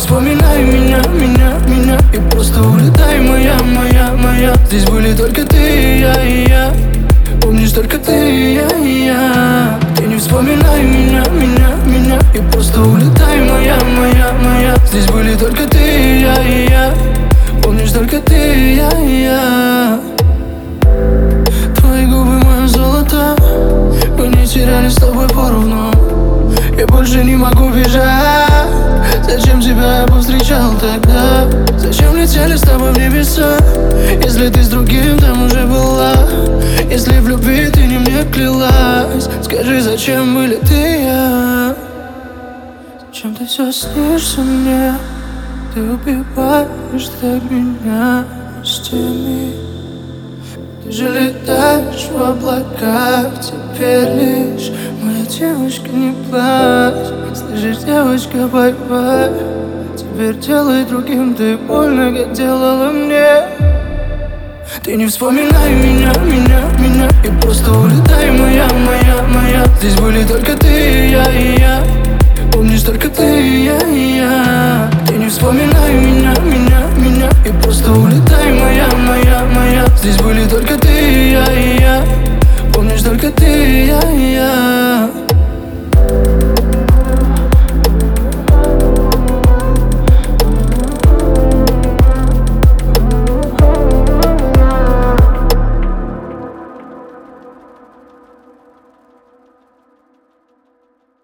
вспоминай меня и просто улетай, моя. Здесь были только ты и я. Помнишь, только ты и я. Ты не вспоминай меня и просто улетай, моя. Здесь были только ты и я. Помнишь, только ты и я. Твои губы, мое золото, мы не теряли с тобой поровну. Я больше не могу бежать. Зачем тебя я повстречал тогда? Зачем летели с тобой в небеса? Если ты с другим там уже была, если в любви ты не мне клялась, скажи, зачем были ты и я? Зачем ты все снишься мне? Ты убиваешь так меня с ты же летаешь в облаках. Теперь лишь моя девочка, не плачь. Слышишь, девочка, бай-бай. Теперь делай другим ты больно, как делала мне. Ты не вспоминай меня и просто улетай, моя. Здесь были только